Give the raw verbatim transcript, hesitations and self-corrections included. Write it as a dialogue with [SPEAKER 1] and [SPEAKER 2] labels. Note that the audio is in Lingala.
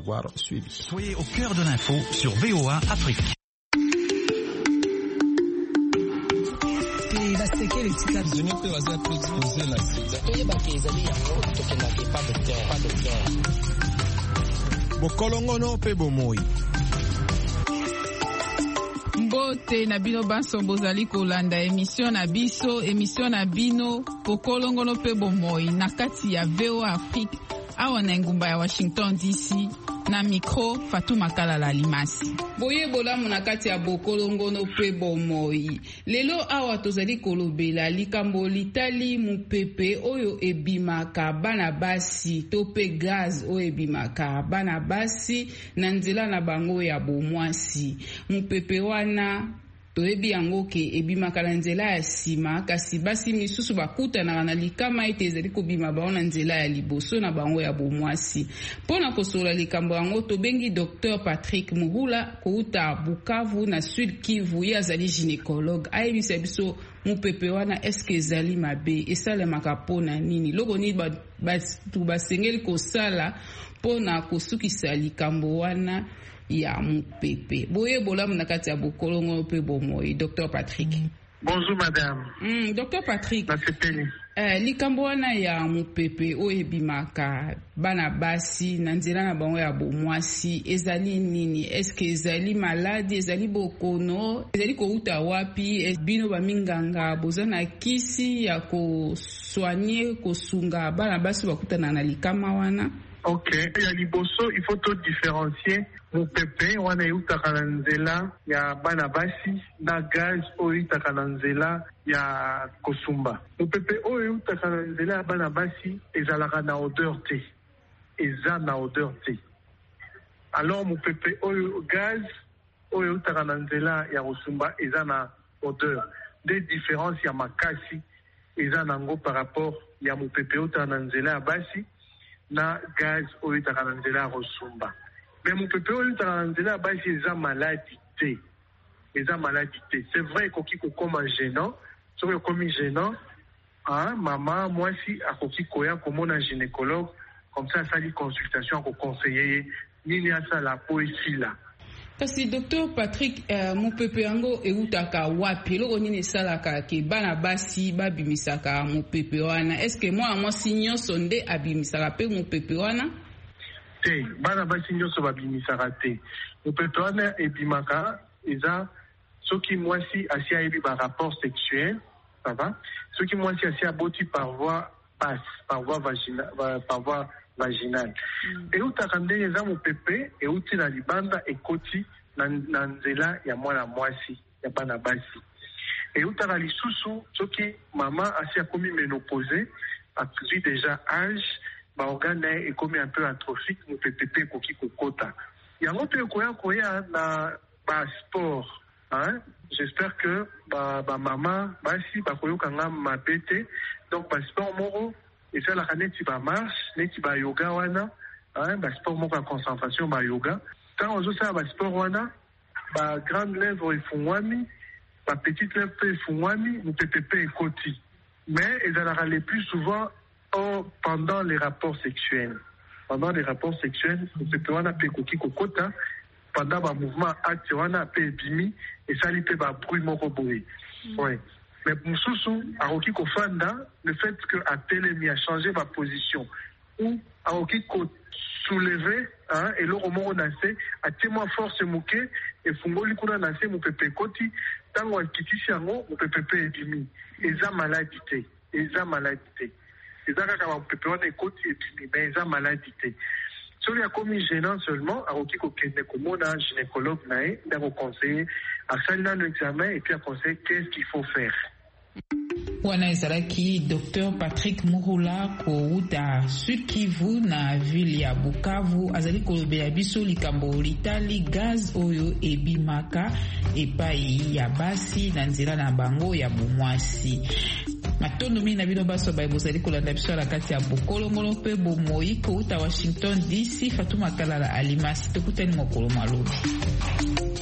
[SPEAKER 1] avoir suivi.
[SPEAKER 2] Soyez au cœur de l'info sur V O A Afrique.
[SPEAKER 1] Bokolongono pe bomoi.
[SPEAKER 3] Mbote na bino banso bozali kolanda emission na biso emission na bino Bokolongono pe bomoi na kati ya V O A Afrique awa na ngumba ya Washington D C na micro Fatuma Kalala Limasi. Boye bolamu na kati ya Bokolongono pe bomoi. Lelo awa tozali kolobela likambo litali mupepe oyo ebimaka bana basi to pe gaz oyo ebimaka bana basi na nzela na bango ya bomwasi. Mupepe wana toyebi yango ke ebimaka na nzela ya sima kasi basi misusu bakutana na likama ete ezali kobima bango na nzela ya liboso na bango ya bomwasi. Pona kosola likambo yango tobengi Docteur Patrick Muhula kouta Bukavu na Sud Kivu, ye azali gynécologue. Ayebisa biso mupepe wana eske ezali mabe esalemaka pona nini lobo ni batu basengeli kosala pona kosukisa likambo wana ya mupepe. Boye bolamu na kati ya Bokolongono pe bomoi. Docteur Patrick.
[SPEAKER 4] Bonjour madame.
[SPEAKER 3] Mm, Docteur Patrick.
[SPEAKER 4] Eh,
[SPEAKER 3] likambo wana ya mupepe oyo ebimaka bana basi na nzela na bango ya bomwasi ezali nini? Eske ezali maladi, ezali bokono, ezali kouta wapi? Bino baminganga boza na kisi ya kosoigner kosunga bana basi bakutana na likama wana?
[SPEAKER 4] Ok, ya liboso il faut to différencier mupepe wana eutaka na nzela ya bana basi na gaz oyo eutaka na nzela ya kosumba. Mupepe oyo eutaka na nzela ya bana basi ezalaka na odeur te, eza na odeur te. Alors mupepe oyo gaz oyo eutaka na nzela ya kosumba eza na odeur. Des différences ya makasi eza nango par rapport ya mupepe eutaka na nzela ya basi na gaz oyo eutaka na nzela ya kosumba. Mais mupepe oyo eutaka na nzela ya basi eza maladi te, eza maladi te. C'est vrai koki kokoma gênant, soki okomi gênant, hein, mama mwasi akoki koya komona gynécologue, comme ça asali consultation akoconseiller nini asala po esila.
[SPEAKER 3] Kasi Docteur Patrick, uh, mupepe yango eutaka wapi? Loko nini esalaka ke bana basi babimisaka mupepe wana? Eske mwana mwasi nyonso nde abimisaka pe mupepe wana?
[SPEAKER 4] Te, bana basi nyonso babimisaka te. Mupepe wana ebimaka eza soki mwasi asi ayebi ba rapport sexuel, ça va? Soki mwasi asi aboti par voie basse, par voie vaginale, par voie vaginale. Mm. Eutaka ndenge eza mupepe euti na libanda ekoti na, na nzela ya mwana mwasi ya bana basi. Eutaka lisusu soki mama asi akomi ménopause, akomi déjà âge, ba organe ekomi un peu atrophique, mupepe ekoki kokota. Yango pe koya koya na ba sport, hein? J'espère que ba ba mama basi ba koyoka nga mabete, donc ba sport moro et ça la neti ba marche, neti ba yoga wana, hein, ba sport moko ya concentration ba yoga. Tant ozo ça ba sport wana, ba grande lèvre efungwami, ba petite lèvre pe efungwami, mupepe ekoti. Mais ils en le plus souvent oh, pendant les rapports sexuels. Pendant les rapports sexuels, mupepe wana pe koki kokota, pendant ba mouvement acte wana pe bimi et ça li pe ba bruit moko boye. Mm. Ouais. Mais Moussoussou a requis qu'au Fanda, le fait que a télémi a changé ma position, ou a requis qu'au soulever, hein, et le roman on a fait, a témoin force mouké, et Fungoli kuna na fait, mon pépé koti, tant ou a quitté siango, mon pépé est dimi. Et ça maladité, et ça maladité. Et ça quand mon pépé on est koti et dimi, mais ça maladité. Celui a commis gênant seulement, a requis qu'au kende comme on a gynécologue naé, d'un conseiller, a fait un examen et puis a conseillé qu'est-ce qu'il faut faire.
[SPEAKER 3] Wana ezalaki Docteur Patrick Muhula kouta Sud Kivu na ville ya Bukavu azali kolobela biso likambo litali gaz oyo ebimaka epai ya basi na nzela na bango ya bomwasi. Matondo mina bino baso ba bozali kolanda biso la kati ya Bokolongono pe bomoi kouta Washington D C. Fatuma Kalala Alimasi tokutani mokolo malobi.